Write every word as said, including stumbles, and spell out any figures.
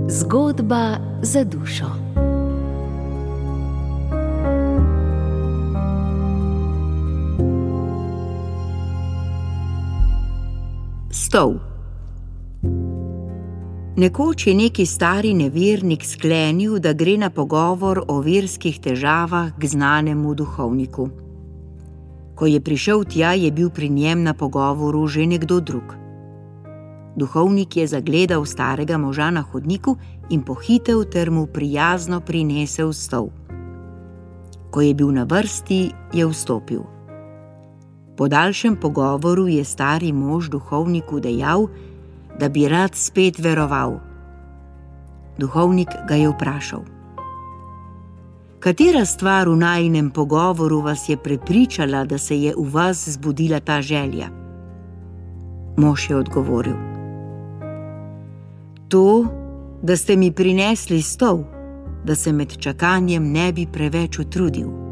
Zgodba za dušo. Stol. Nekoč je neki stari nevernik sklenil, da gre na pogovor o verskih težavah k znanemu duhovniku. Ko je prišel tja, je bil pri njem na pogovoru že nekdo drug. Duhovnik je zagledal starega moža na hodniku in pohitel ter mu prijazno prinesel stol. Ko je bil na vrsti, je vstopil. Po daljšem pogovoru je stari mož duhovniku dejal, da bi rad spet veroval. Duhovnik ga je vprašal: katera stvar v najinem pogovoru vas je prepričala, da se je v vas zbudila ta želja? Mož je odgovoril: to, da ste mi prinesli stol, da se med čakanjem ne bi preveč utrudil.